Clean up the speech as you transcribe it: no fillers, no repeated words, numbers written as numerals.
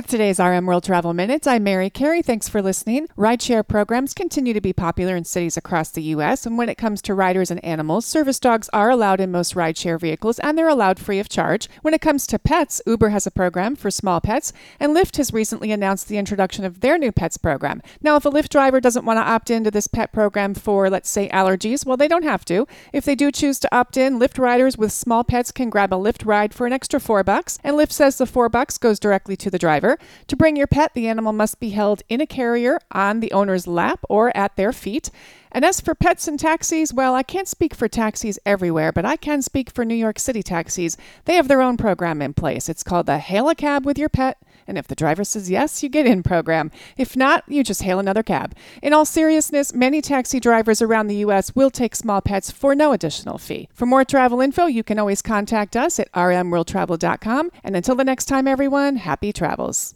With today's RM World Travel Minutes, I'm Mary Carey. Thanks for listening. Rideshare programs continue to be popular in cities across the U.S., and when it comes to riders and animals, service dogs are allowed in most rideshare vehicles, and they're allowed free of charge. When it comes to pets, Uber has a program for small pets, and Lyft has recently announced the introduction of their new pets program. Now, if a Lyft driver doesn't want to opt into this pet program for, let's say, allergies, well, they don't have to. If they do choose to opt in, Lyft riders with small pets can grab a Lyft ride for an extra $4, and Lyft says the $4 goes directly to the driver. To bring your pet, the animal must be held in a carrier, on the owner's lap, or at their feet. And as for pets and taxis, well, I can't speak for taxis everywhere, but I can speak for New York City taxis. They have their own program in place. It's called the Hail a Cab with Your Pet, and if the driver says yes, you get in program. If not, you just hail another cab. In all seriousness, many taxi drivers around the U.S. will take small pets for no additional fee. For more travel info, you can always contact us at rmworldtravel.com. And until the next time, everyone, happy travels.